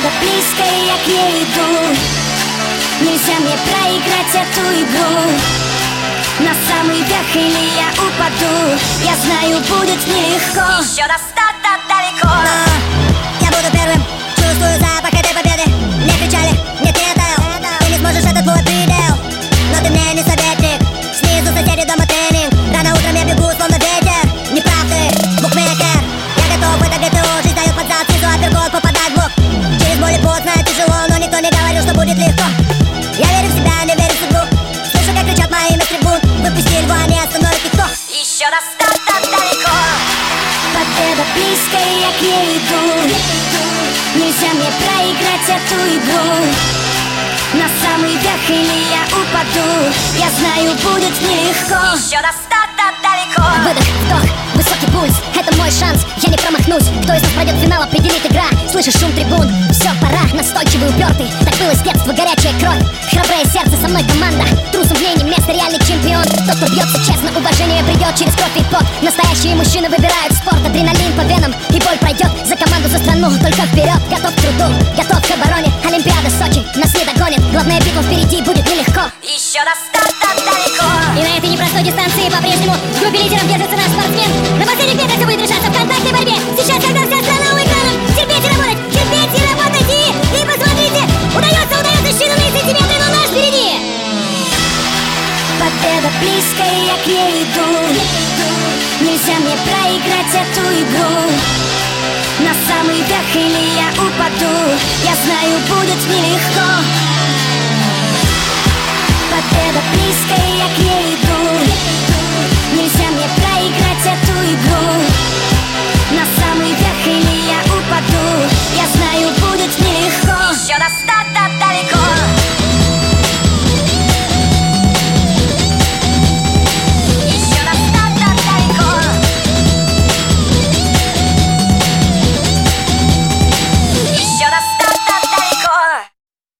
близко, и я к ней иду. Нельзя мне проиграть эту игру. На самый верх или я упаду. Я знаю, будет нелегко. Еще достаточно далеко. Но я буду первым. Чувствую запах этой победы. Мне кричали, нет, не это. Ты не сможешь, это твой предел. Но ты мне не советник. Снизу соседи, дома тренинг. Рано утром я бегу, словно ветер. Не прав ты, букмекер. Я готов, это ГТО. Жизнь дает под зад, снизу апперкот, попадать в блок. Через боль и пот, знаю, тяжело, но никто не говорил, что будет легко. Я верю в себя, не верю в судьбу. Слышу, как кричат мои имя с трибун. Выпусти льва, не остановит никто. Еще достаточно далеко. Победа близко, и я к ней иду. Нельзя мне проиграть эту игру. На самый верх или я упаду. Я знаю, будет нелегко. Еще достаточно далеко. Выдох, вдох, высокий пульс. Это мой шанс, я не промахнусь. Кто из нас пройдет финал, определит игра. Слышишь шум трибун, все, пора. Настойчивый, упертый, так было с детства, горячая кровь. Храброе сердце, со мной команда. Трусом в ней не место, реальный чемпион. Тот, кто бьется честно, уважение придет через кровь и пот. Настоящие мужчины выбирают спорт. Адреналин по венам, и боль пройдет. За команду, за страну, только вперед. Готов к труду, готов к обороне. Олимпиада, Сочи, нас не догонит. Главная битва впереди, будет нелегко. Еще достаточно далеко. И на этой непростой дистанции по-прежнему в группе лидеров держится наш спортсмен. На последних метрах все будет решаться в контактной борьбе. Сейчас, когда вся страна у экранов, терпеть и работать, и посмотрите, удается считанные сантиметры, но наш впереди. Победа близко, и я к ней иду. Нельзя мне проиграть эту игру. На самый верх или я упаду. Я знаю, будет нелегко. Победа близко, и я к ней